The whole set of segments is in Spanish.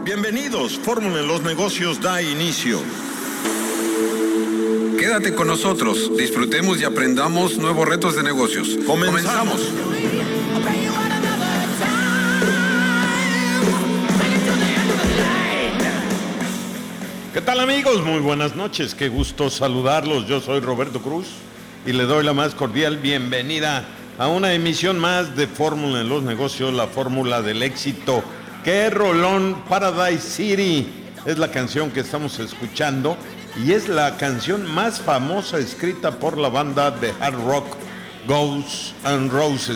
Bienvenidos, Fórmula en los Negocios da inicio. Quédate con nosotros, disfrutemos y aprendamos nuevos retos de negocios. Comenzamos. ¿Qué tal, amigos? Muy buenas noches, qué gusto saludarlos. Yo soy Roberto Cruz y le doy la más cordial bienvenida a una emisión más de Fórmula en los Negocios, la fórmula del éxito. ¡Qué rolón! Paradise City es la canción que estamos escuchando y es la canción más famosa escrita por la banda de hard rock Guns N'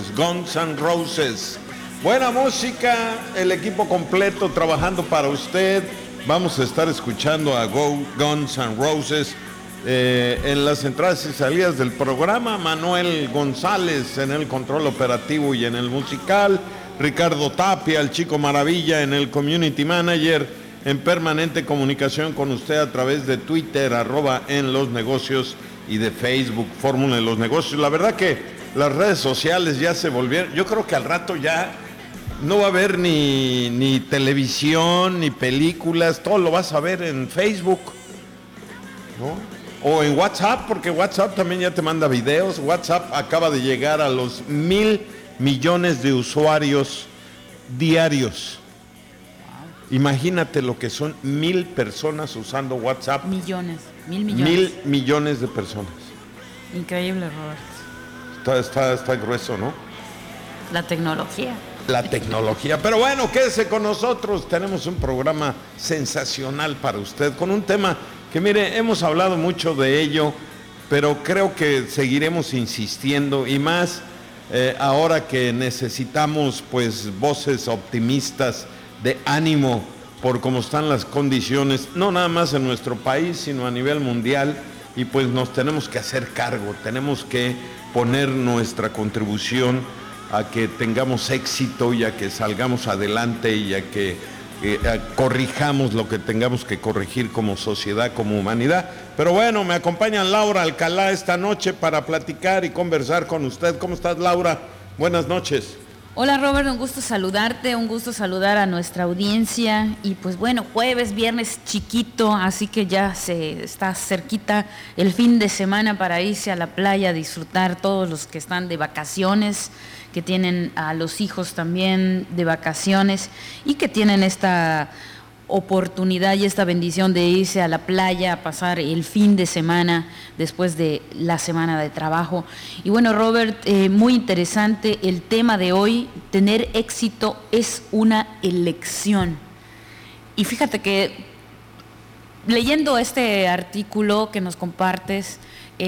Roses. Buena música, el equipo completo trabajando para usted. Vamos a estar escuchando a Guns N' Roses en las entradas y salidas del programa. Manuel González en el control operativo y en el musical. Ricardo Tapia, el Chico Maravilla en el Community Manager, en permanente comunicación con usted a través de Twitter, @enlosnegocios y de Facebook, Fórmula en los Negocios. La verdad que las redes sociales ya se volvieron, yo creo que al rato ya no va a haber ni televisión, ni películas, todo lo vas a ver en Facebook, ¿no? O en WhatsApp, porque WhatsApp también ya te manda videos. WhatsApp acaba de llegar a los 1,000 millones de usuarios diarios. Imagínate lo que son 1,000 personas usando WhatsApp. Mil millones. 1,000 millones de personas. Increíble, Robert. Está grueso, ¿no? La tecnología. Pero bueno, quédese con nosotros. Tenemos un programa sensacional para usted, con un tema que, mire, hemos hablado mucho de ello, pero creo que seguiremos insistiendo y más ahora que necesitamos pues voces optimistas de ánimo por cómo están las condiciones, no nada más en nuestro país, sino a nivel mundial, y pues nos tenemos que hacer cargo, tenemos que poner nuestra contribución a que tengamos éxito y a que salgamos adelante y a que corrijamos lo que tengamos que corregir como sociedad, como humanidad. Pero bueno, me acompaña Laura Alcalá esta noche para platicar y conversar con usted. ¿Cómo estás, Laura? Buenas noches. Hola, Robert, un gusto saludarte, un gusto saludar a nuestra audiencia. Y pues bueno, jueves, viernes chiquito, así que ya se está cerquita el fin de semana para irse a la playa a disfrutar, todos los que están de vacaciones, que tienen a los hijos también de vacaciones y que tienen esta oportunidad y esta bendición de irse a la playa a pasar el fin de semana después de la semana de trabajo. Y bueno, Robert, muy interesante el tema de hoy. Tener éxito es una elección. Y fíjate que leyendo este artículo que nos compartes,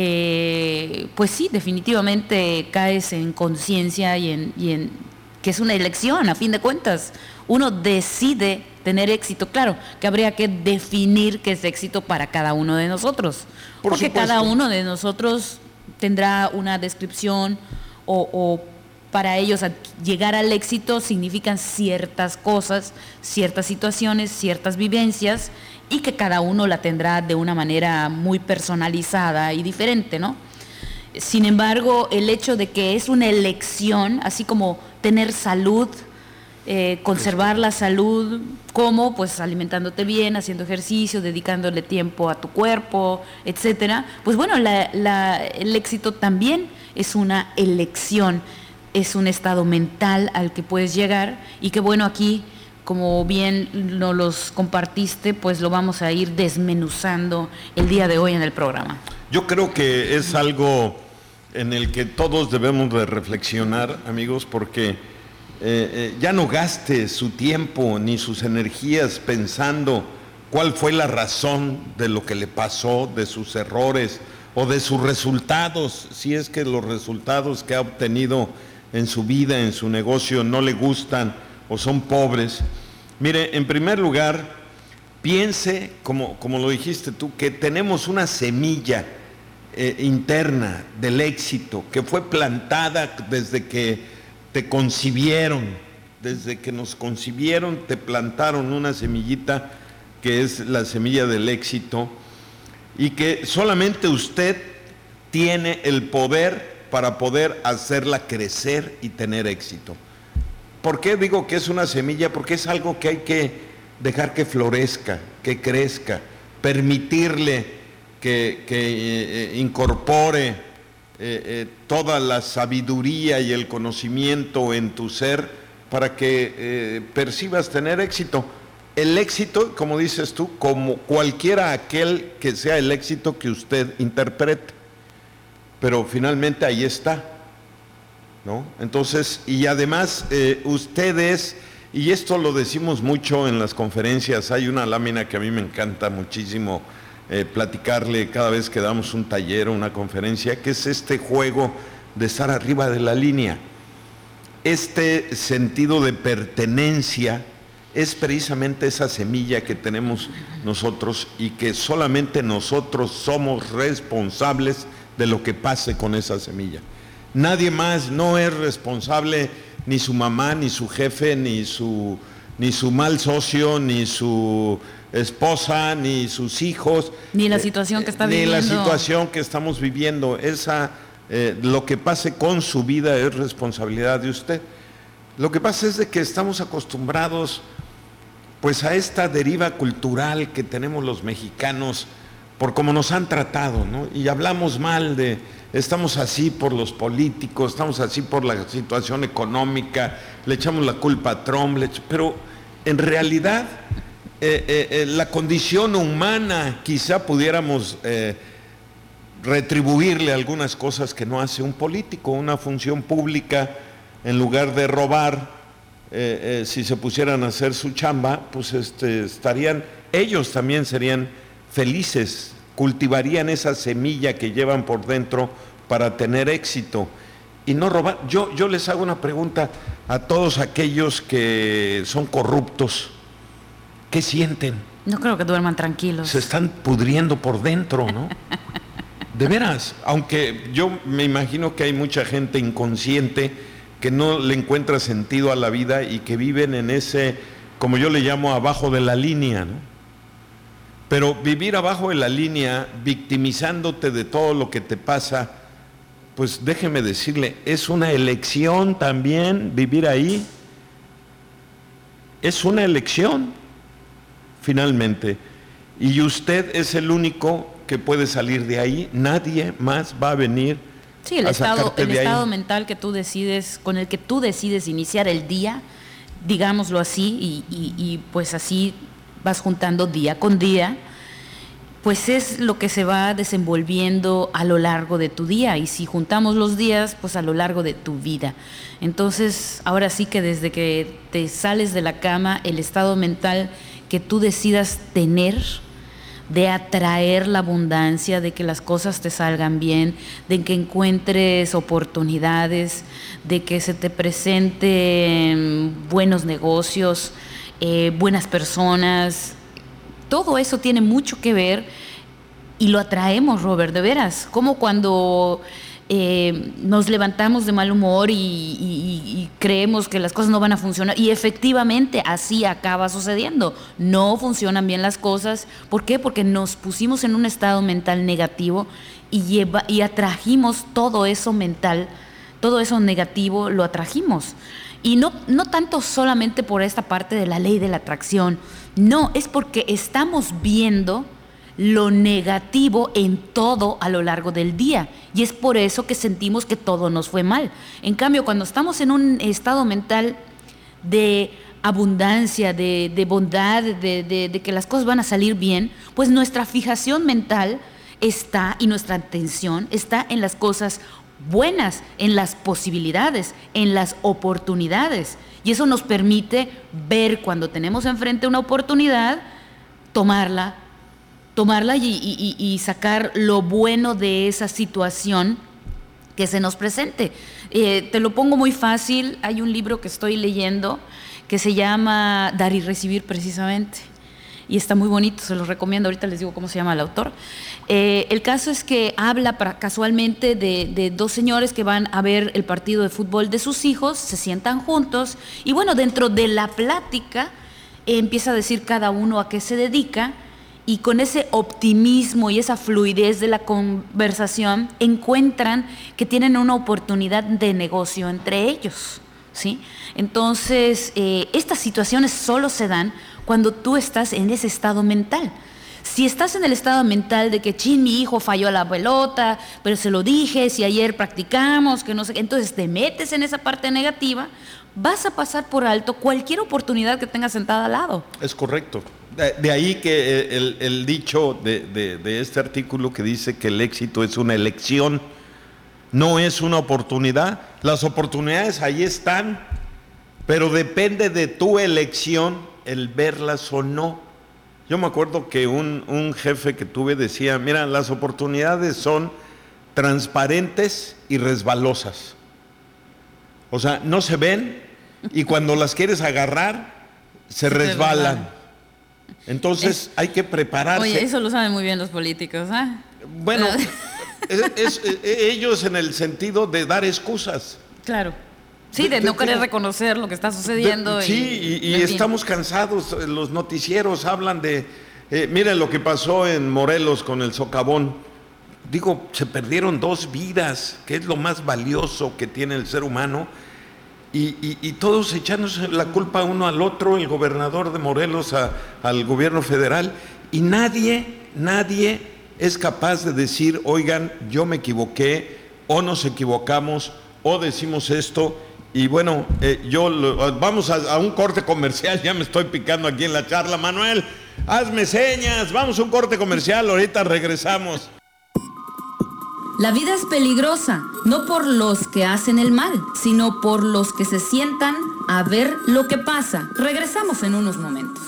pues sí, definitivamente caes en conciencia y en que es una elección, a fin de cuentas. Uno decide tener éxito. Claro, que habría que definir qué es éxito para cada uno de nosotros. Porque supuesto, cada uno de nosotros tendrá una descripción o para ellos llegar al éxito significan ciertas cosas, ciertas situaciones, ciertas vivencias, y que cada uno la tendrá de una manera muy personalizada y diferente, ¿no? Sin embargo, el hecho de que es una elección, así como tener salud, conservar la salud, ¿cómo? Pues alimentándote bien, haciendo ejercicio, dedicándole tiempo a tu cuerpo, etcétera. Pues bueno, el éxito también es una elección, es un estado mental al que puedes llegar y que bueno, aquí, como bien nos los compartiste, pues lo vamos a ir desmenuzando el día de hoy en el programa. Yo creo que es algo en el que todos debemos de reflexionar, amigos, porque ya no gaste su tiempo ni sus energías pensando cuál fue la razón de lo que le pasó, de sus errores o de sus resultados, si es que los resultados que ha obtenido en su vida, en su negocio, no le gustan o son pobres. Mire, en primer lugar, piense, como lo dijiste tú, que tenemos una semilla interna del éxito que fue plantada desde que te concibieron, desde que nos concibieron, te plantaron una semillita que es la semilla del éxito y que solamente usted tiene el poder para poder hacerla crecer y tener éxito. ¿Por qué digo que es una semilla? Porque es algo que hay que dejar que florezca, que crezca, permitirle que incorpore toda la sabiduría y el conocimiento en tu ser para que percibas tener éxito. El éxito, como dices tú, como cualquiera aquel que sea el éxito que usted interprete, pero finalmente ahí está, ¿no? Entonces, y además ustedes, y esto lo decimos mucho en las conferencias, hay una lámina que a mí me encanta muchísimo platicarle cada vez que damos un taller o una conferencia, que es este juego de estar arriba de la línea. Este sentido de pertenencia es precisamente esa semilla que tenemos nosotros y que solamente nosotros somos responsables de lo que pase con esa semilla. Nadie más no es responsable, ni su mamá, ni su jefe, ni su mal socio, ni su esposa, ni sus hijos. Ni la situación que está viviendo. Ni la situación que estamos viviendo. Lo que pase con su vida es responsabilidad de usted. Lo que pasa es de que estamos acostumbrados pues a esta deriva cultural que tenemos los mexicanos por cómo nos han tratado, ¿no? Y hablamos mal estamos así por los políticos, estamos así por la situación económica, le echamos la culpa a Trump, pero en realidad la condición humana quizá pudiéramos retribuirle algunas cosas que no hace un político, una función pública. En lugar de robar, si se pusieran a hacer su chamba, pues ellos también serían felices, cultivarían esa semilla que llevan por dentro para tener éxito y no robar. Yo les hago una pregunta a todos aquellos que son corruptos. ¿Qué sienten? No creo que duerman tranquilos. Se están pudriendo por dentro, ¿no? De veras, aunque yo me imagino que hay mucha gente inconsciente que no le encuentra sentido a la vida y que viven en ese, como yo le llamo, abajo de la línea, ¿no? Pero vivir abajo de la línea, victimizándote de todo lo que te pasa, pues déjeme decirle, es una elección también vivir ahí. Es una elección, finalmente. Y usted es el único que puede salir de ahí, nadie más va a venir. Sí, el estado mental que tú decides, con el que tú decides iniciar el día, digámoslo así, y pues así vas juntando día con día, pues es lo que se va desenvolviendo a lo largo de tu día, y si juntamos los días, pues a lo largo de tu vida. Entonces, ahora sí que desde que te sales de la cama, el estado mental que tú decidas tener, de atraer la abundancia, de que las cosas te salgan bien, de que encuentres oportunidades, de que se te presenten buenos negocios, buenas personas. Todo eso tiene mucho que ver y lo atraemos, Robert, de veras. Como cuando nos levantamos de mal humor y creemos que las cosas no van a funcionar, y efectivamente así acaba sucediendo. No funcionan bien las cosas. ¿Por qué? Porque nos pusimos en un estado mental negativo y atrajimos todo eso mental, todo eso negativo lo atrajimos. Y no tanto solamente por esta parte de la ley de la atracción, no, es porque estamos viendo lo negativo en todo a lo largo del día, y es por eso que sentimos que todo nos fue mal. En cambio, cuando estamos en un estado mental de abundancia, de bondad, de que las cosas van a salir bien, pues nuestra fijación mental está, y nuestra atención está en las cosas buenas, en las posibilidades, en las oportunidades, y eso nos permite ver cuando tenemos enfrente una oportunidad, tomarla y sacar lo bueno de esa situación que se nos presente. Te lo pongo muy fácil. Hay un libro que estoy leyendo que se llama Dar y Recibir, precisamente, y está muy bonito, se los recomiendo. Ahorita les digo cómo se llama el autor. El caso es que habla casualmente de dos señores que van a ver el partido de fútbol de sus hijos, se sientan juntos y bueno, dentro de la plática empieza a decir cada uno a qué se dedica. Y con ese optimismo y esa fluidez de la conversación encuentran que tienen una oportunidad de negocio entre ellos, ¿sí? Entonces, estas situaciones solo se dan cuando tú estás en ese estado mental. Si estás en el estado mental de que, mi hijo falló la pelota, pero se lo dije, si ayer practicamos, que no sé qué, entonces te metes en esa parte negativa, vas a pasar por alto cualquier oportunidad que tengas sentada al lado. Es correcto. De ahí que el dicho de este artículo que dice que el éxito es una elección, no es una oportunidad. Las oportunidades ahí están, pero depende de tu elección el verlas o no. Yo me acuerdo que un jefe que tuve decía, mira, las oportunidades son transparentes y resbalosas. O sea, no se ven y cuando las quieres agarrar, se resbalan. Entonces hay que prepararse. Oye, eso lo saben muy bien los políticos, ¿eh? Bueno, ellos en el sentido de dar excusas. Claro. Sí, de no querer reconocer lo que está sucediendo. Y estamos cansados. Los noticieros hablan de... miren lo que pasó en Morelos con el socavón. Digo, se perdieron 2 vidas, que es lo más valioso que tiene el ser humano. Y todos echándose la culpa uno al otro, el gobernador de Morelos al gobierno federal. Y nadie es capaz de decir, oigan, yo me equivoqué, o nos equivocamos, o decimos esto. Y bueno, vamos a un corte comercial, ya me estoy picando aquí en la charla. Manuel, hazme señas, vamos a un corte comercial, ahorita regresamos. La vida es peligrosa, no por los que hacen el mal, sino por los que se sientan a ver lo que pasa. Regresamos en unos momentos.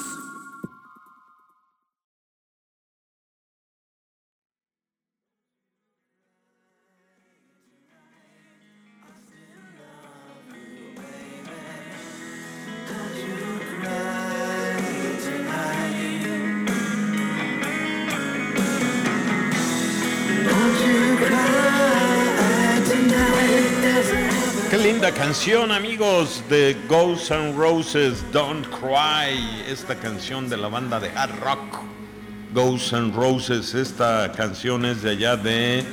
Qué linda canción, amigos, de Guns N' Roses, Don't Cry. Esta canción de la banda de hard rock Guns N' Roses. Esta canción es de allá de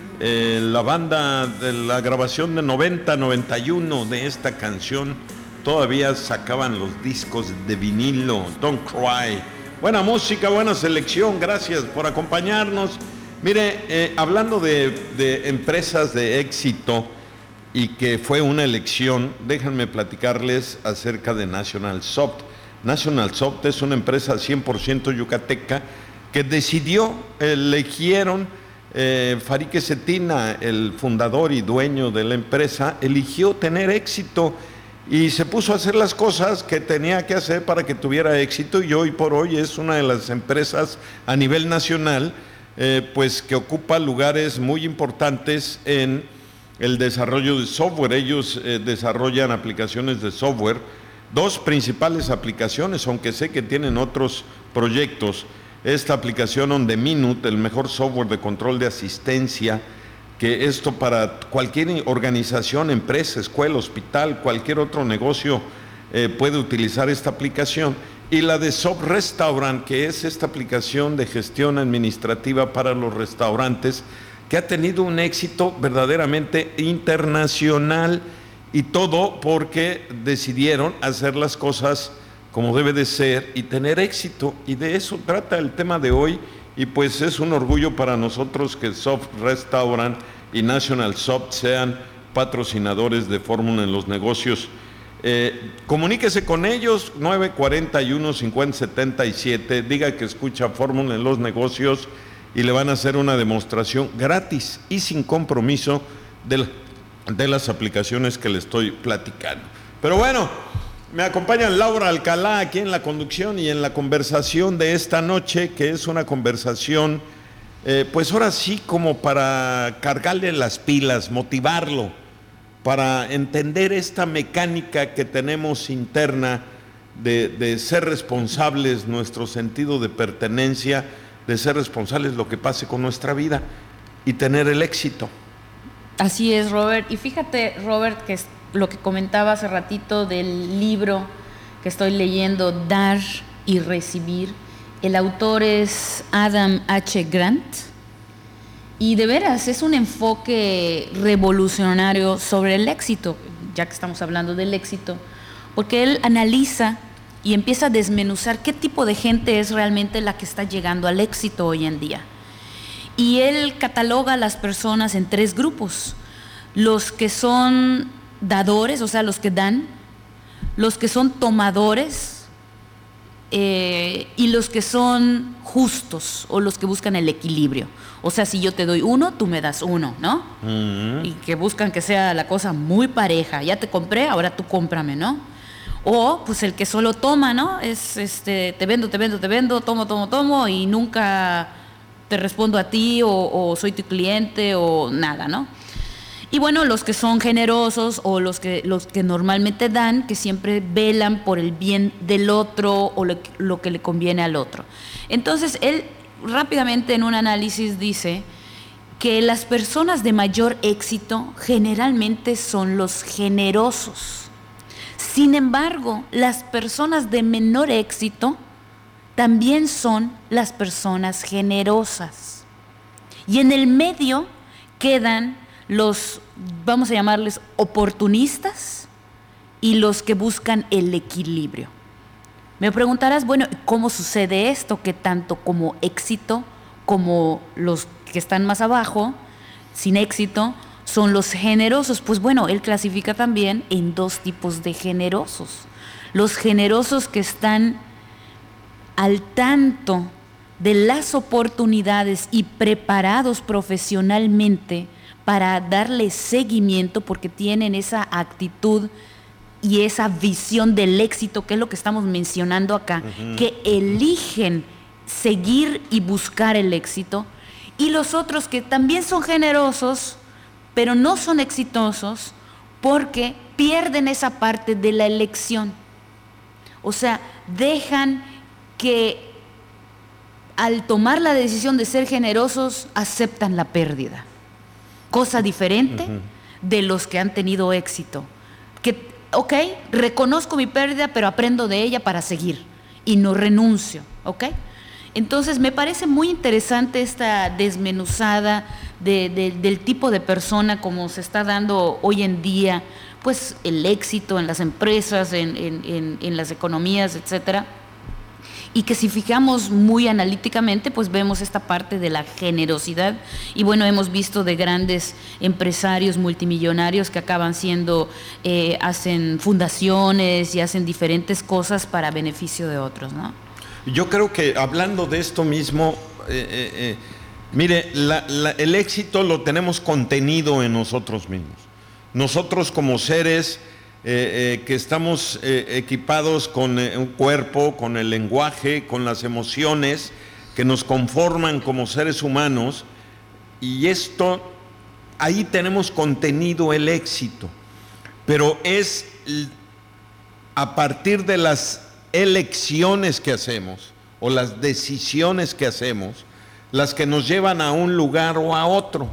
la banda de la grabación de 90-91 de esta canción. Todavía sacaban los discos de vinilo. Don't Cry. Buena música, buena selección. Gracias por acompañarnos. Mire, hablando de empresas de éxito y que fue una elección, déjenme platicarles acerca de National Soft. National Soft es una empresa 100% yucateca que eligieron, Farique Cetina, el fundador y dueño de la empresa, eligió tener éxito y se puso a hacer las cosas que tenía que hacer para que tuviera éxito, y hoy por hoy es una de las empresas a nivel nacional pues que ocupa lugares muy importantes en el desarrollo de software. Ellos desarrollan aplicaciones de software, 2 principales aplicaciones, aunque sé que tienen otros proyectos. Esta aplicación On The Minute, el mejor software de control de asistencia, que esto para cualquier organización, empresa, escuela, hospital, cualquier otro negocio puede utilizar esta aplicación. Y la de Soft Restaurant, que es esta aplicación de gestión administrativa para los restaurantes, que ha tenido un éxito verdaderamente internacional, y todo porque decidieron hacer las cosas como debe de ser y tener éxito. Y de eso trata el tema de hoy, y pues es un orgullo para nosotros que Soft Restaurant y National Soft sean patrocinadores de Fórmula en los Negocios. Comuníquese con ellos, 941-5077, diga que escucha Fórmula en los Negocios y le van a hacer una demostración gratis y sin compromiso de las aplicaciones que le estoy platicando. Pero bueno, me acompaña Laura Alcalá aquí en la conducción y en la conversación de esta noche, que es una conversación, pues ahora sí, como para cargarle las pilas, motivarlo, para entender esta mecánica que tenemos interna de ser responsables, nuestro sentido de pertenencia, de ser responsables lo que pase con nuestra vida y tener el éxito. Así es, Robert. Y fíjate, Robert, que es lo que comentaba hace ratito del libro que estoy leyendo, Dar y Recibir. El autor es Adam H. Grant. Y de veras, es un enfoque revolucionario sobre el éxito, ya que estamos hablando del éxito, porque él analiza y empieza a desmenuzar qué tipo de gente es realmente la que está llegando al éxito hoy en día. Y él cataloga a las personas en 3 grupos: los que son dadores, o sea, los que dan, los que son tomadores, y los que son justos, o los que buscan el equilibrio. O sea, si yo te doy 1, tú me das 1, ¿no? Y que buscan que sea la cosa muy pareja. Ya te compré, ahora tú cómprame, ¿no? O pues el que solo toma, ¿no? Es te vendo, tomo y nunca te respondo a ti, o soy tu cliente, o nada, ¿no? Y bueno, los que son generosos, o los que normalmente dan, que siempre velan por el bien del otro, o lo que le conviene al otro. Entonces, él rápidamente en un análisis dice que las personas de mayor éxito generalmente son los generosos. Sin embargo, las personas de menor éxito también son las personas generosas. Y en el medio quedan los, vamos a llamarles oportunistas, y los que buscan el equilibrio. Me preguntarás, bueno, ¿cómo sucede esto? Que tanto como éxito, como los que están más abajo, sin éxito, son los generosos. Pues bueno, él clasifica también en 2 tipos de generosos. Los generosos que están al tanto de las oportunidades y preparados profesionalmente para darle seguimiento, porque tienen esa actitud y esa visión del éxito, que es lo que estamos mencionando acá, que eligen seguir y buscar el éxito. Y los otros que también son generosos, pero no son exitosos, porque pierden esa parte de la elección. O sea, dejan que al tomar la decisión de ser generosos, aceptan la pérdida. Cosa diferente de los que han tenido éxito. Que, ok, reconozco mi pérdida, pero aprendo de ella para seguir y no renuncio, ¿ok? Entonces me parece muy interesante esta desmenuzada del tipo de persona como se está dando hoy en día, pues el éxito en las empresas, en las economías, etcétera. Y que si fijamos muy analíticamente, pues vemos esta parte de la generosidad. Y bueno, hemos visto de grandes empresarios multimillonarios que acaban siendo, hacen fundaciones y hacen diferentes cosas para beneficio de otros, ¿no? Yo creo que hablando de esto mismo, mire, el éxito lo tenemos contenido en nosotros mismos. Nosotros como seres que estamos equipados con un cuerpo, con el lenguaje, con las emociones que nos conforman como seres humanos, y esto, ahí tenemos contenido el éxito, pero es a partir de las elecciones que hacemos o las decisiones que hacemos las que nos llevan a un lugar o a otro,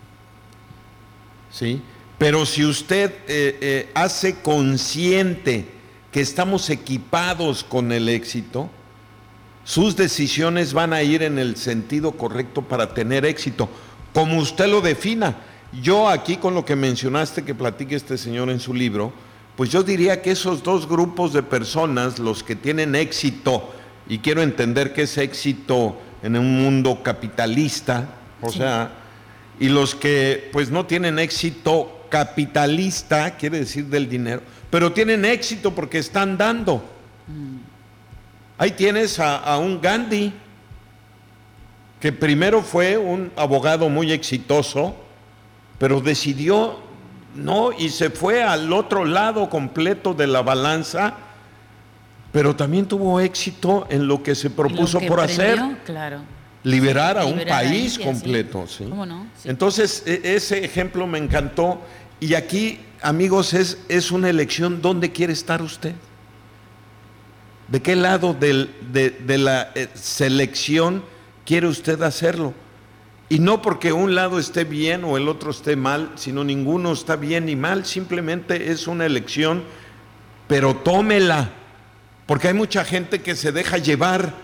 ¿sí? Pero si usted hace consciente que estamos equipados con el éxito, sus decisiones van a ir en el sentido correcto para tener éxito, como usted lo defina. Yo aquí con lo que mencionaste que platique este señor en su libro, pues yo diría que esos 2 grupos de personas, los que tienen éxito, y quiero entender que es éxito en un mundo capitalista, o sea, y los que pues no tienen éxito capitalista, quiere decir del dinero, pero tienen éxito porque están dando. Ahí tienes a un Gandhi, que primero fue un abogado muy exitoso, pero decidió no, y se fue al otro lado completo de la balanza, pero también tuvo éxito en lo que se propuso por hacer. Claro. Liberar a un país completo, ¿sí? ¿Cómo no? Sí. Entonces, ese ejemplo me encantó. Y aquí, amigos, es una elección. ¿Dónde quiere estar usted? ¿De qué lado de la selección quiere usted hacerlo? Y no porque un lado esté bien o el otro esté mal, sino ninguno está bien ni mal, simplemente es una elección, pero tómela, porque hay mucha gente que se deja llevar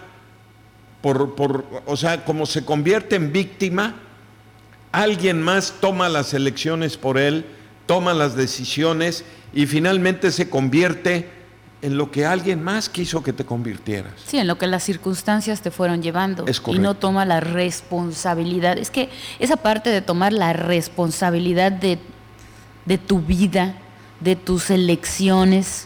o sea, como se convierte en víctima, alguien más toma las elecciones por él, toma las decisiones y finalmente se convierte en lo que alguien más quiso que te convirtieras. Sí, en lo que las circunstancias te fueron llevando. Es correcto. Y no toma la responsabilidad. Es que esa parte de tomar la responsabilidad de tu vida, de tus elecciones,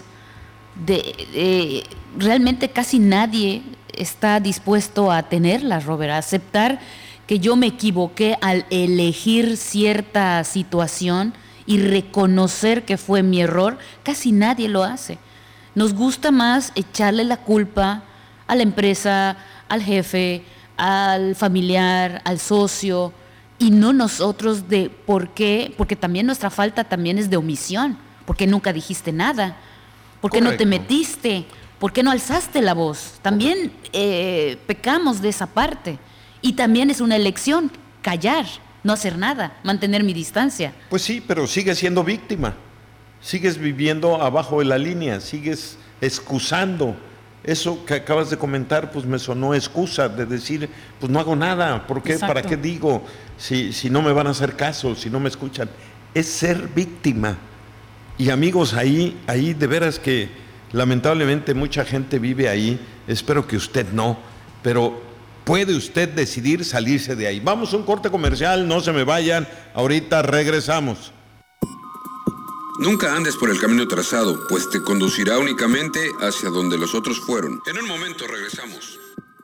realmente casi nadie está dispuesto a tenerla, Robert, a aceptar que yo me equivoqué al elegir cierta situación y reconocer que fue mi error. Casi nadie lo hace. Nos gusta más echarle la culpa a la empresa, al jefe, al familiar, al socio, y no nosotros de por qué, porque también nuestra falta también es de omisión, porque nunca dijiste nada, porque no te metiste, porque no alzaste la voz. También pecamos de esa parte, y también es una elección callar, no hacer nada, mantener mi distancia. Pues sí, pero sigues siendo víctima. Sigues viviendo abajo de la línea, sigues excusando. Eso que acabas de comentar, pues me sonó excusa de decir, pues no hago nada. ¿Por qué? Exacto. ¿Para qué digo? Si no me van a hacer caso, si no me escuchan. Es ser víctima. Y amigos, ahí de veras que lamentablemente mucha gente vive ahí. Espero que usted no, pero puede usted decidir salirse de ahí. Vamos a un corte comercial, no se me vayan. Ahorita regresamos. Nunca andes por el camino trazado, pues te conducirá únicamente hacia donde los otros fueron. En un momento regresamos.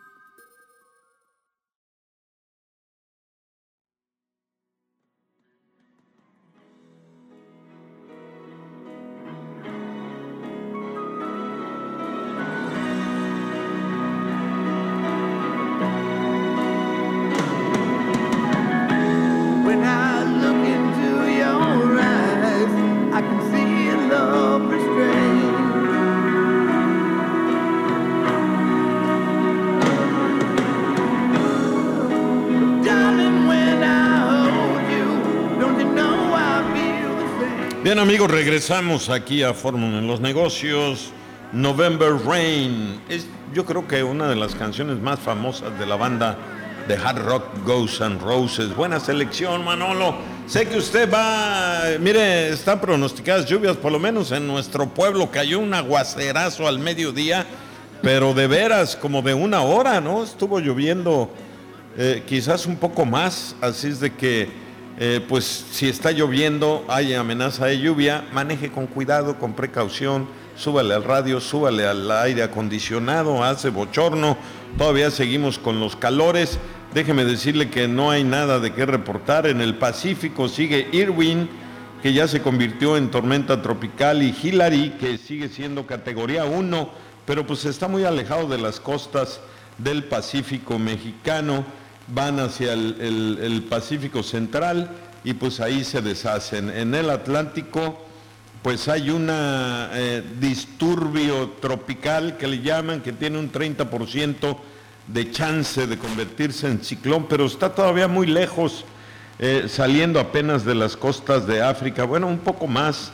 When I look into your eyes, I can see a love restrained. Darling, when I hold you, don't you know I feel the same? Bien amigos, regresamos aquí a Fórmula en los Negocios. November Rain es, yo creo que una de las canciones más famosas de la banda de hard rock Guns N' Roses. Buena selección, Manolo. Sé que usted va, mire, están pronosticadas lluvias, por lo menos en nuestro pueblo cayó un aguacerazo al mediodía, pero de veras como de una hora, ¿no? Estuvo lloviendo quizás un poco más, así es de que pues si está lloviendo, hay amenaza de lluvia, maneje con cuidado, con precaución, súbale al radio, súbale al aire acondicionado, hace bochorno, todavía seguimos con los calores. Déjeme decirle que no hay nada de qué reportar. En el Pacífico sigue Irwin, que ya se convirtió en tormenta tropical, y Hillary, que sigue siendo categoría 1, pero pues está muy alejado de las costas del Pacífico mexicano, van hacia el Pacífico central y pues ahí se deshacen. En el Atlántico pues hay una disturbio tropical que le llaman, que tiene un 30% de chance de convertirse en ciclón, pero está todavía muy lejos, saliendo apenas de las costas de África, bueno, un poco más,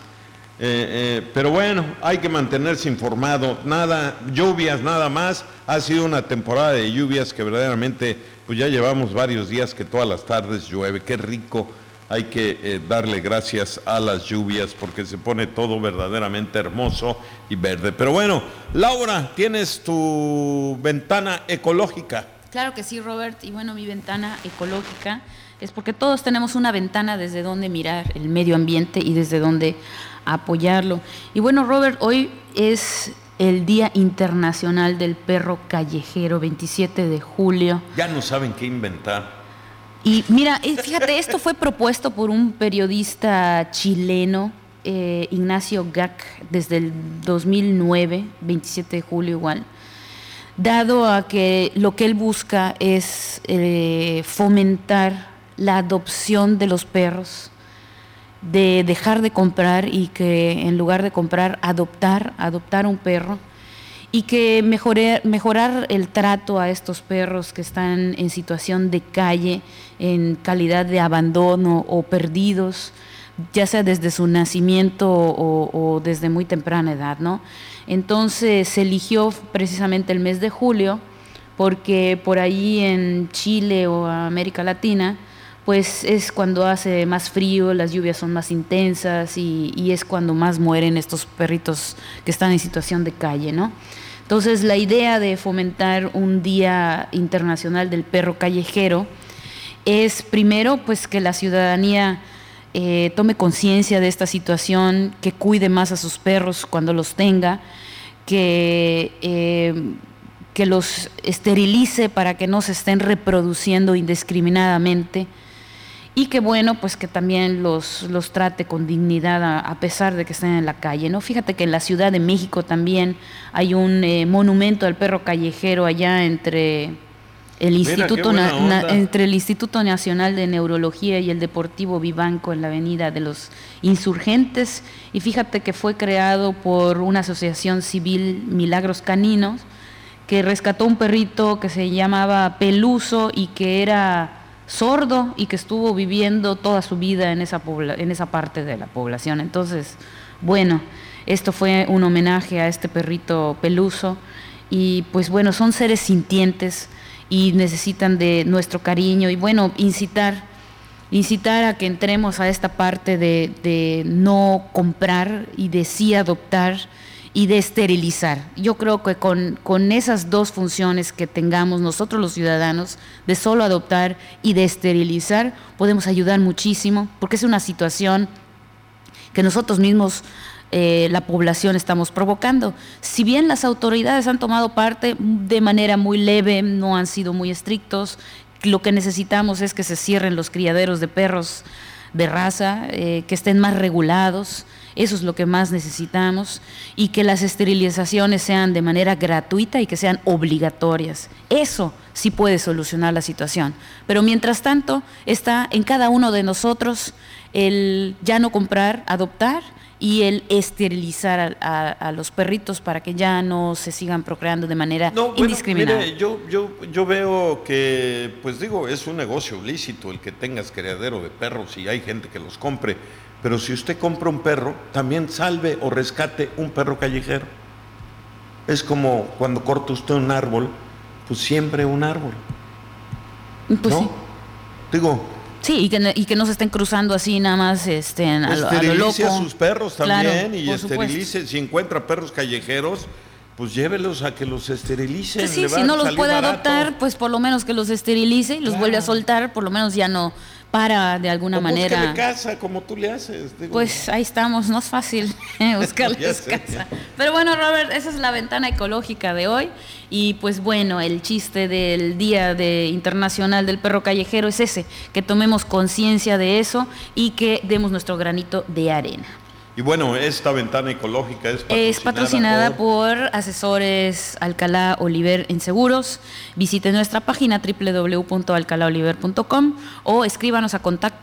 pero bueno, hay que mantenerse informado. Nada, lluvias nada más, ha sido una temporada de lluvias que verdaderamente, pues ya llevamos varios días que todas las tardes llueve, qué rico. Hay que darle gracias a las lluvias porque se pone todo verdaderamente hermoso y verde. Pero bueno, Laura, tienes tu ventana ecológica. Claro que sí, Robert. Y bueno, mi ventana ecológica es porque todos tenemos una ventana desde donde mirar el medio ambiente y desde donde apoyarlo. Y bueno, Robert, hoy es el Día Internacional del Perro Callejero, 27 de julio. Ya no saben qué inventar. Y mira, fíjate, esto fue propuesto por un periodista chileno, Ignacio Gac, desde el 2009, 27 de julio igual, dado a que lo que él busca es fomentar la adopción de los perros, de dejar de comprar y que en lugar de comprar, adoptar un perro, y que mejorar el trato a estos perros que están en situación de calle, en calidad de abandono o perdidos, ya sea desde su nacimiento o desde muy temprana edad, ¿no? Entonces se eligió precisamente el mes de julio porque por ahí en Chile o América Latina pues es cuando hace más frío, las lluvias son más intensas y es cuando más mueren estos perritos que están en situación de calle, ¿no? Entonces, la idea de fomentar un Día Internacional del Perro Callejero es, primero, pues que la ciudadanía tome conciencia de esta situación, que cuide más a sus perros cuando los tenga, que los esterilice para que no se estén reproduciendo indiscriminadamente, y que bueno, pues que también los trate con dignidad a pesar de que estén en la calle, ¿no? Fíjate que en la Ciudad de México también hay un monumento al perro callejero allá entre el Instituto Nacional de Neurología y el Deportivo Vivanco en la Avenida de los Insurgentes, y fíjate que fue creado por una asociación civil, Milagros Caninos, que rescató un perrito que se llamaba Peluso y que era sordo y que estuvo viviendo toda su vida en esa parte de la población. Entonces, bueno, esto fue un homenaje a este perrito Peluso, y pues bueno, son seres sintientes y necesitan de nuestro cariño, y bueno, incitar a que entremos a esta parte de no comprar y de sí adoptar y de esterilizar. Yo creo que con esas dos funciones que tengamos nosotros los ciudadanos, de solo adoptar y de esterilizar, podemos ayudar muchísimo, porque es una situación que nosotros mismos, la población, estamos provocando. Si bien las autoridades han tomado parte de manera muy leve, no han sido muy estrictos, lo que necesitamos es que se cierren los criaderos de perros de raza, que estén más regulados. Eso es lo que más necesitamos, y que las esterilizaciones sean de manera gratuita y que sean obligatorias. Eso sí puede solucionar la situación. Pero mientras tanto, está en cada uno de nosotros el ya no comprar, adoptar, y el esterilizar a los perritos para que ya no se sigan procreando de manera indiscriminada. Mire, yo veo que, pues digo, es un negocio lícito el que tengas criadero de perros y hay gente que los compre. Pero si usted compra un perro, también salve o rescate un perro callejero. Es como cuando corta usted un árbol, pues siembre un árbol. Pues ¿no? sí. Digo. Sí, y que no se estén cruzando así nada más a lo loco. Esterilice a sus perros también, claro, y esterilice. Si encuentra perros callejeros, pues llévelos a que los esterilicen. Sí, si no los puede adoptar, pues por lo menos que los esterilice y los vuelve a soltar, por lo menos ya no para de alguna manera. Búscale casa, como tú le haces. Digo. Pues ahí estamos, no es fácil buscarles casa. Pero bueno, Robert, esa es la ventana ecológica de hoy. Y pues bueno, el chiste del Día Internacional del Perro Callejero es ese, que tomemos conciencia de eso y que demos nuestro granito de arena. Y bueno, esta ventana ecológica es patrocinada por Asesores Alcalá Oliver en Seguros. Visite nuestra página www.alcalaoliver.com o escríbanos a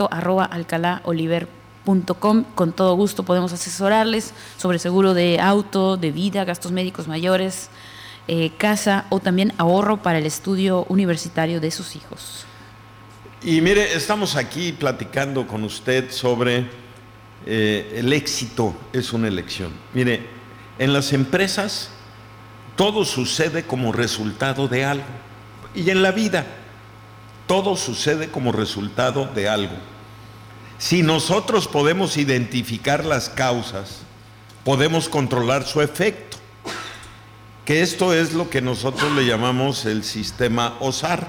contacto@alcalaoliver.com. Con todo gusto podemos asesorarles sobre seguro de auto, de vida, gastos médicos mayores, casa o también ahorro para el estudio universitario de sus hijos. Y mire, estamos aquí platicando con usted sobre el éxito es una elección. Mire, en las empresas todo sucede como resultado de algo. Y en la vida todo sucede como resultado de algo. Si nosotros podemos identificar las causas, podemos controlar su efecto. Que esto es lo que nosotros le llamamos el sistema OSAR.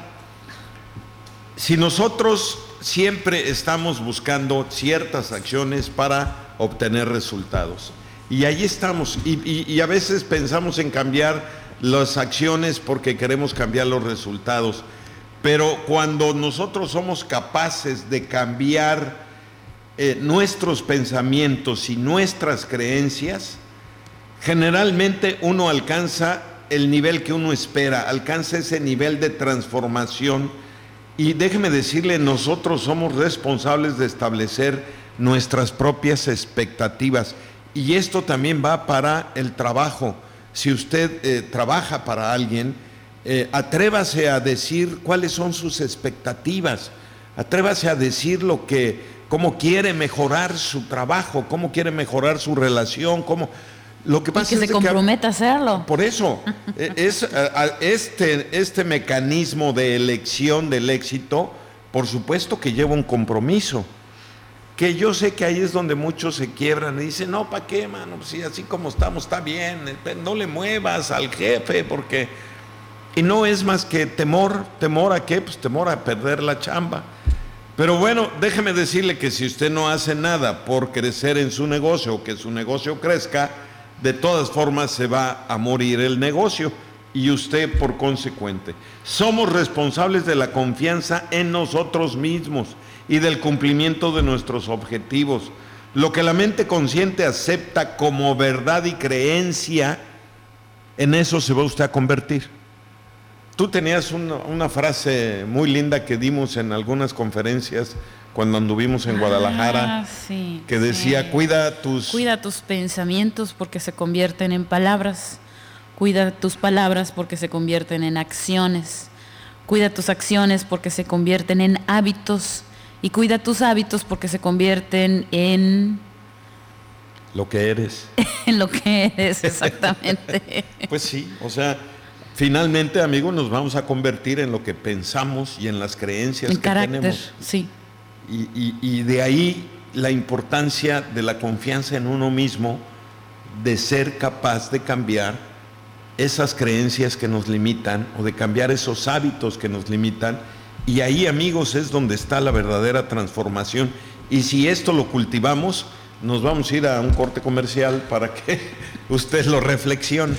Si nosotros siempre estamos buscando ciertas acciones para obtener resultados, y ahí estamos, y a veces pensamos en cambiar las acciones porque queremos cambiar los resultados, pero cuando nosotros somos capaces de cambiar nuestros pensamientos y nuestras creencias, generalmente uno alcanza el nivel que uno espera, alcanza ese nivel de transformación. Y déjeme decirle, nosotros somos responsables de establecer nuestras propias expectativas. Y esto también va para el trabajo. Si usted trabaja para alguien, atrévase a decir cuáles son sus expectativas. Atrévase a decir cómo quiere mejorar su trabajo, cómo quiere mejorar su relación, Lo que pasa y que se comprometa a hacerlo. Por eso, este mecanismo de elección del éxito por supuesto que lleva un compromiso, que yo sé que ahí es donde muchos se quiebran y dicen, no, ¿para qué, mano? Pues sí, así como estamos está bien, no le muevas al jefe, porque... Y no es más que temor. ¿Temor a qué? Pues temor a perder la chamba. Pero bueno, déjeme decirle que si usted no hace nada por crecer en su negocio o que su negocio crezca, de todas formas se va a morir el negocio y usted por consecuente. Somos responsables de la confianza en nosotros mismos y del cumplimiento de nuestros objetivos. Lo que la mente consciente acepta como verdad y creencia, en eso se va usted a convertir. Tú tenías una frase muy linda que dimos en algunas conferencias cuando anduvimos en Guadalajara, sí, que decía, sí. Cuida tus pensamientos porque se convierten en palabras. Cuida tus palabras porque se convierten en acciones. Cuida tus acciones porque se convierten en hábitos. Y cuida tus hábitos porque se convierten en... lo que eres. En lo que eres, exactamente. Pues sí, o sea... Finalmente, amigos, nos vamos a convertir en lo que pensamos y en las creencias que tenemos. Sí. Y de ahí la importancia de la confianza en uno mismo, de ser capaz de cambiar esas creencias que nos limitan o de cambiar esos hábitos que nos limitan. Y ahí, amigos, es donde está la verdadera transformación. Y si esto lo cultivamos, nos vamos a ir a un corte comercial para que usted lo reflexione.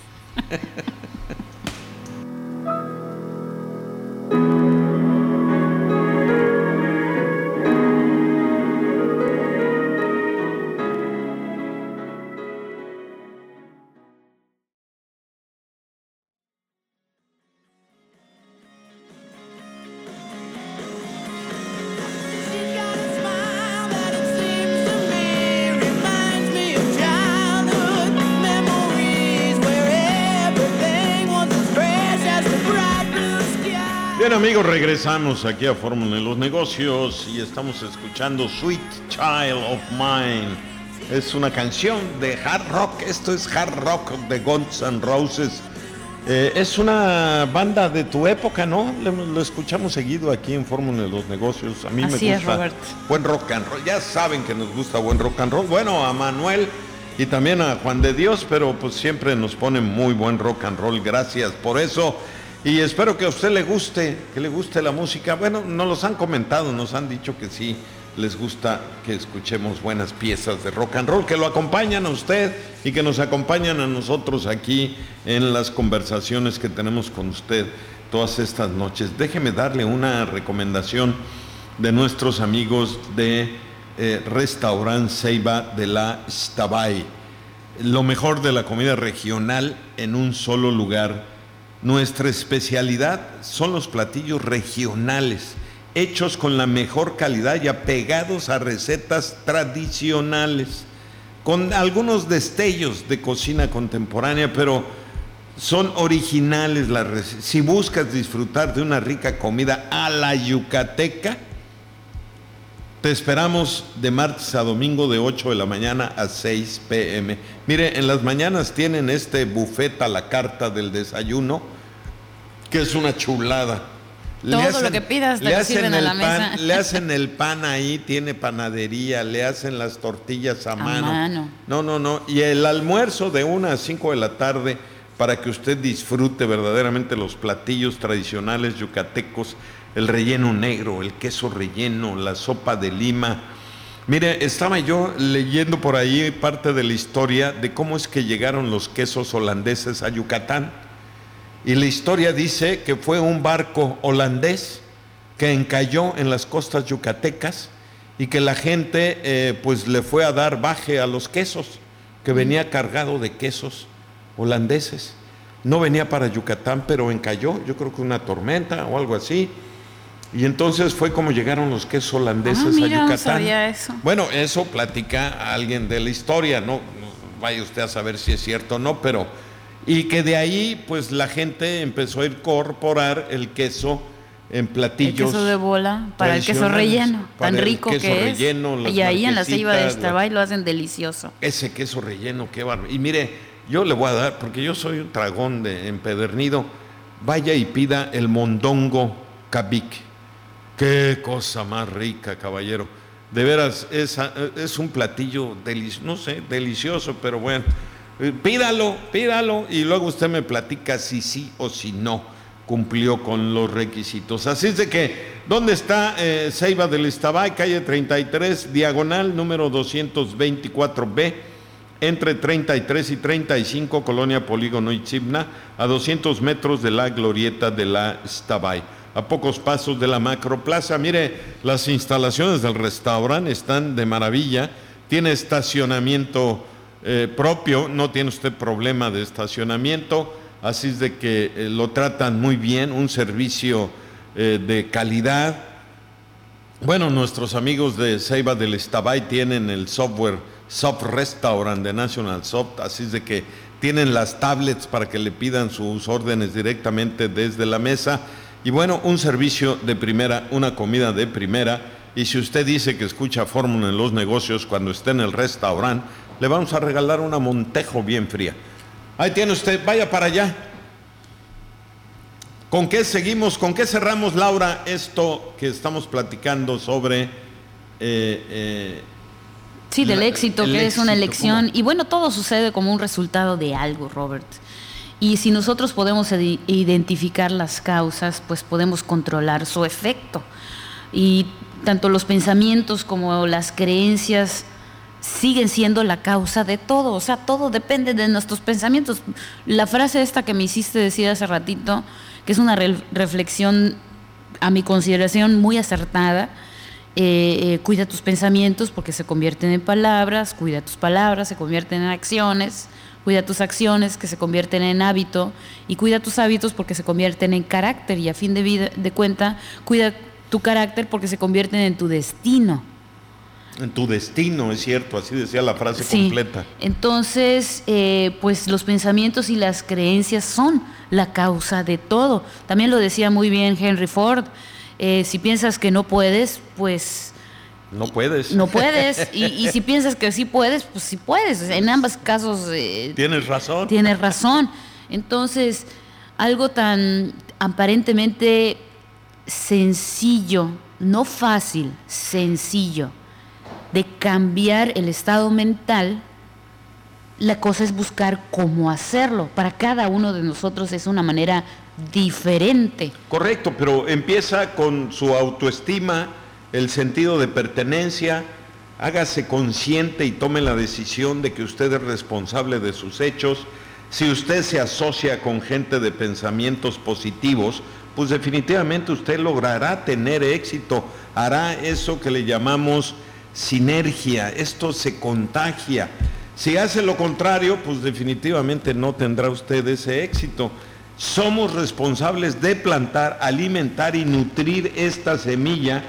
Bien, amigos, regresamos aquí a Fórmula de los Negocios y estamos escuchando Sweet Child of Mine. Es una canción de hard rock. Esto es hard rock de Guns N' Roses. Es una banda de tu época, ¿no? Lo escuchamos seguido aquí en Fórmula de los Negocios. A mí Así me es, gusta Robert. buen rock and roll. Ya saben que nos gusta buen rock and roll. Bueno, a Manuel y también a Juan de Dios, pero pues siempre nos ponen muy buen rock and roll. Gracias por eso. Y espero que a usted le guste la música. Bueno, nos los han comentado, nos han dicho que sí les gusta que escuchemos buenas piezas de rock and roll, que lo acompañan a usted y que nos acompañan a nosotros aquí en las conversaciones que tenemos con usted todas estas noches. Déjeme darle una recomendación de nuestros amigos de Restaurant Ceiba de la Stabay. Lo mejor de la comida regional en un solo lugar. Nuestra especialidad son los platillos regionales, hechos con la mejor calidad y apegados a recetas tradicionales, con algunos destellos de cocina contemporánea, pero son originales las recetas. Si buscas disfrutar de una rica comida a la yucateca, te esperamos de martes a domingo de 8 de la mañana a 6 p.m. Mire, en las mañanas tienen este buffet a la carta del desayuno, que es una chulada. Todo lo que pidas te lo sirven a la mesa. Le hacen el pan ahí, tiene panadería, le hacen las tortillas a mano. No. Y el almuerzo de 1 a 5 de la tarde para que usted disfrute verdaderamente los platillos tradicionales yucatecos, el relleno negro, el queso relleno, la sopa de lima. Mire, estaba yo leyendo por ahí parte de la historia de cómo es que llegaron los quesos holandeses a Yucatán. Y la historia dice que fue un barco holandés que encalló en las costas yucatecas y que la gente pues le fue a dar baje a los quesos, que venía cargado de quesos holandeses. No venía para Yucatán, pero encalló, yo creo que una tormenta o algo así. Y entonces fue como llegaron los quesos holandeses a Yucatán. No sabía eso. Bueno, eso platica alguien de la historia, no vaya usted a saber si es cierto o no, pero... Y que de ahí, pues la gente empezó a incorporar el queso en platillos. El queso de bola para el queso relleno, tan rico que es. Relleno, y ahí en la Ceiba de Stabay lo hacen delicioso. Ese queso relleno, qué bárbaro. Y mire, yo le voy a dar, porque yo soy un tragón empedernido, vaya y pida el mondongo cabic. Qué cosa más rica, caballero. De veras, es un platillo delicioso, pero bueno. Pídalo y luego usted me platica si sí o si no cumplió con los requisitos. Así es de que, ¿dónde está Ceiba del Iztabay? Calle 33, diagonal número 224B, entre 33 y 35, Colonia Polígono Itzibna, a 200 metros de la glorieta de la Iztabay, a pocos pasos de la Macroplaza. Mire, las instalaciones del restaurante están de maravilla, tiene estacionamiento propio, no tiene usted problema de estacionamiento, así es de que lo tratan muy bien, un servicio de calidad. Bueno, nuestros amigos de Ceiba del Iztabay tienen el software Soft Restaurant de National Soft, así es de que tienen las tablets para que le pidan sus órdenes directamente desde la mesa. Y bueno, un servicio de primera, una comida de primera. Y si usted dice que escucha Fórmula en los negocios cuando esté en el restaurante, le vamos a regalar una Montejo bien fría. Ahí tiene usted, vaya para allá. ¿Con qué seguimos? ¿Con qué cerramos, Laura, esto que estamos platicando sobre... sí, del éxito, que es una elección. ¿Cómo? Y bueno, todo sucede como un resultado de algo, Robert. Y si nosotros podemos identificar las causas, pues podemos controlar su efecto. Y tanto los pensamientos como las creencias siguen siendo la causa de todo. O sea, todo depende de nuestros pensamientos. La frase esta que me hiciste decir hace ratito, que es una reflexión a mi consideración muy acertada, cuida tus pensamientos porque se convierten en palabras, cuida tus palabras, se convierten en acciones, cuida tus acciones que se convierten en hábito, y cuida tus hábitos porque se convierten en carácter, y a fin de cuenta, cuida tu carácter porque se convierten en tu destino. En tu destino, es cierto, así decía la frase Sí. completa. Entonces, pues los pensamientos y las creencias son la causa de todo. También lo decía muy bien Henry Ford, si piensas que no puedes, pues... No puedes. No puedes, y si piensas que sí puedes, pues sí puedes. En ambos casos Tienes razón. tienes razón. Entonces, algo tan aparentemente sencillo, no fácil, sencillo, de cambiar el estado mental, la cosa es buscar cómo hacerlo. Para cada uno de nosotros es una manera diferente. Correcto, pero empieza con su autoestima, el sentido de pertenencia. Hágase consciente y tome la decisión de que usted es responsable de sus hechos. Si usted se asocia con gente de pensamientos positivos, pues definitivamente usted logrará tener éxito, hará eso que le llamamos sinergia, esto se contagia. Si hace lo contrario, pues definitivamente no tendrá usted ese éxito. Somos responsables de plantar, alimentar y nutrir esta semilla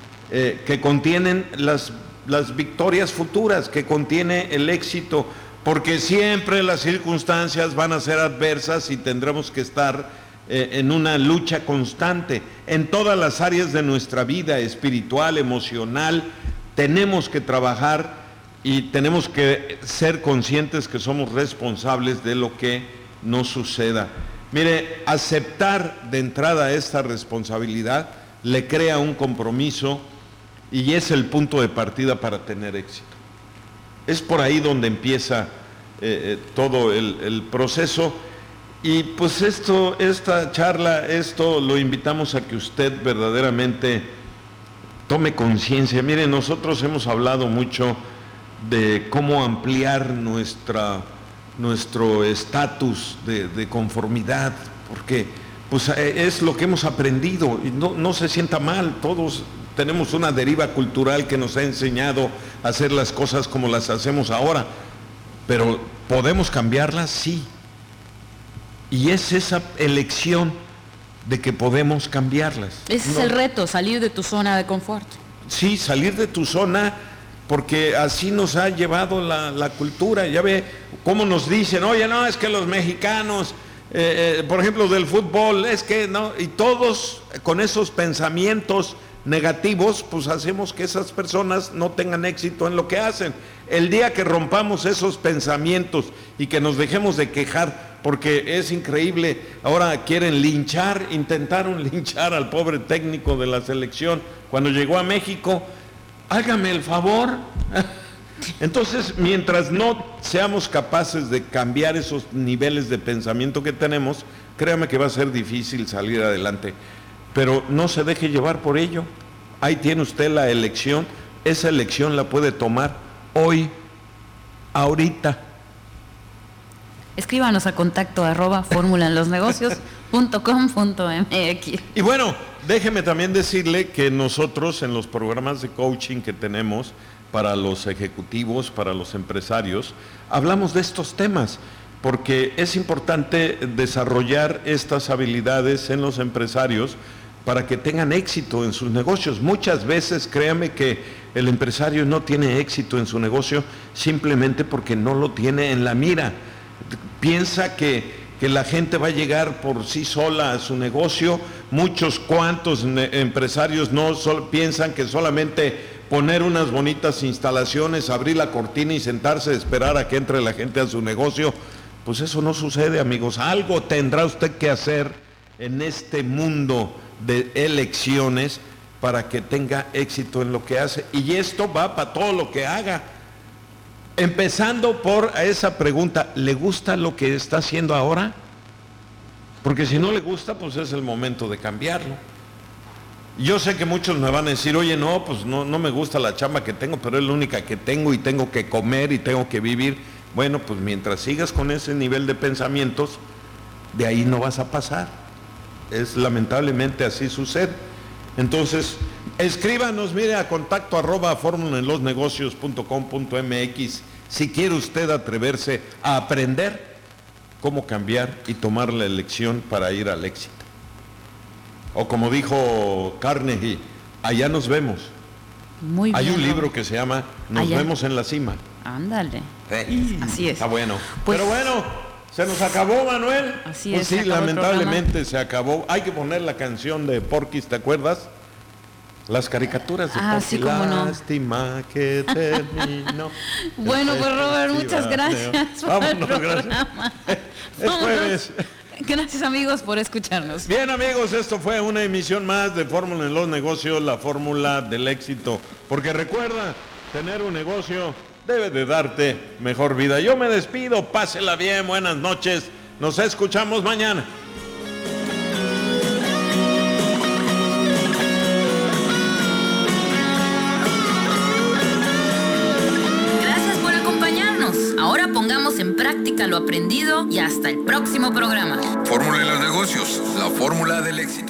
que contienen las victorias futuras, que contiene el éxito, porque siempre las circunstancias van a ser adversas y tendremos que estar en una lucha constante. En todas las áreas de nuestra vida, espiritual, emocional, tenemos que trabajar y tenemos que ser conscientes que somos responsables de lo que nos suceda. Mire, aceptar de entrada esta responsabilidad le crea un compromiso y es el punto de partida para tener éxito. Es por ahí donde empieza todo el proceso. Y pues esta charla, lo invitamos a que usted verdaderamente tome conciencia. Mire, nosotros hemos hablado mucho de cómo ampliar nuestro estatus de conformidad, porque pues es lo que hemos aprendido, y no se sienta mal, todos tenemos una deriva cultural que nos ha enseñado a hacer las cosas como las hacemos ahora, pero ¿podemos cambiarlas? Sí. Y es esa elección de que podemos cambiarlas. Ese es el reto, salir de tu zona de confort. Sí, salir de tu zona, porque así nos ha llevado la cultura. Ya ve cómo nos dicen, oye, no, es que los mexicanos, por ejemplo, del fútbol, es que no, y todos con esos pensamientos negativos, pues hacemos que esas personas no tengan éxito en lo que hacen. El día que rompamos esos pensamientos y que nos dejemos de quejar porque es increíble. Ahora quieren intentaron linchar al pobre técnico de la selección cuando llegó a México. Hágame el favor. Entonces, mientras no seamos capaces de cambiar esos niveles de pensamiento que tenemos, créame que va a ser difícil salir adelante. Pero no se deje llevar por ello. Ahí tiene usted la elección. Esa elección la puede tomar hoy, ahorita. Escríbanos a contacto@formulaenlosnegocios.com.mx. Y bueno, déjeme también decirle que nosotros en los programas de coaching que tenemos para los ejecutivos, para los empresarios, hablamos de estos temas, porque es importante desarrollar estas habilidades en los empresarios para que tengan éxito en sus negocios. Muchas veces, créame que el empresario no tiene éxito en su negocio simplemente porque no lo tiene en la mira. Piensa que la gente va a llegar por sí sola a su negocio. Cuantos empresarios piensan que solamente poner unas bonitas instalaciones, abrir la cortina y sentarse a esperar a que entre la gente a su negocio. Pues eso no sucede, amigos. Algo tendrá usted que hacer en este mundo de elecciones para que tenga éxito en lo que hace. Y esto va para todo lo que haga. Empezando por esa pregunta, ¿le gusta lo que está haciendo ahora? Porque si no le gusta, pues es el momento de cambiarlo. Yo sé que muchos me van a decir, oye, no, pues no me gusta la chamba que tengo, pero es la única que tengo y tengo que comer y tengo que vivir. Bueno, pues mientras sigas con ese nivel de pensamientos, de ahí no vas a pasar. Lamentablemente así sucede. Entonces, escríbanos, mire, a contacto@formulaenlosnegocios.com.mx si quiere usted atreverse a aprender cómo cambiar y tomar la elección para ir al éxito. O como dijo Carnegie, allá nos vemos. Muy bien. Hay un libro que se llama Nos vemos en la cima. Ándale. Así es. Está bueno. Pues, pero bueno, se nos acabó, Manuel. Así pues es. Sí, lamentablemente se acabó. Hay que poner la canción de Porky's, ¿te acuerdas? Las caricaturas de Porky. Sí, cómo no. Lástima que terminó. Bueno, pues Robert, muchas gracias por el programa. Es jueves. Gracias, amigos, por escucharnos. Bien, amigos, esto fue una emisión más de Fórmula en los Negocios, la fórmula del éxito. Porque recuerda, tener un negocio debe de darte mejor vida. Yo me despido, pásela bien, buenas noches, nos escuchamos mañana. Gracias por acompañarnos. Ahora pongamos en práctica lo aprendido y hasta el próximo programa. Fórmula en los negocios, la fórmula del éxito.